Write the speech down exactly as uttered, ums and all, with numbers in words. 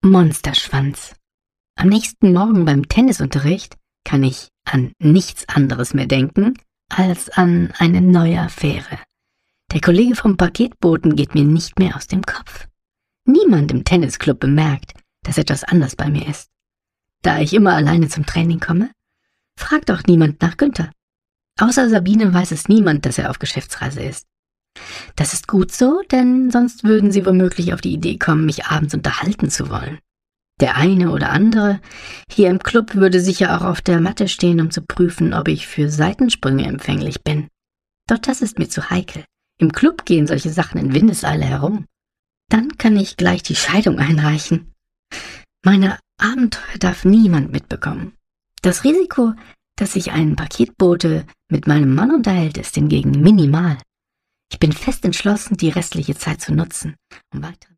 Monsterschwanz. Am nächsten Morgen beim Tennisunterricht kann ich an nichts anderes mehr denken als an eine neue Affäre. Der Kollege vom Paketboten geht mir nicht mehr aus dem Kopf. Niemand im Tennisclub bemerkt, dass etwas anders bei mir ist. Da ich immer alleine zum Training komme, fragt auch niemand nach Günther. Außer Sabine weiß es niemand, dass er auf Geschäftsreise ist. Das ist gut so, denn sonst würden sie womöglich auf die Idee kommen, mich abends unterhalten zu wollen. Der eine oder andere hier im Club würde sicher auch auf der Matte stehen, um zu prüfen, ob ich für Seitensprünge empfänglich bin. Doch das ist mir zu heikel. Im Club gehen solche Sachen in Windeseile herum. Dann kann ich gleich die Scheidung einreichen. Meine Abenteuer darf niemand mitbekommen. Das Risiko, dass sich ein Paketbote mit meinem Mann unterhält, ist hingegen minimal. Ich bin fest entschlossen, die restliche Zeit zu nutzen, um weitere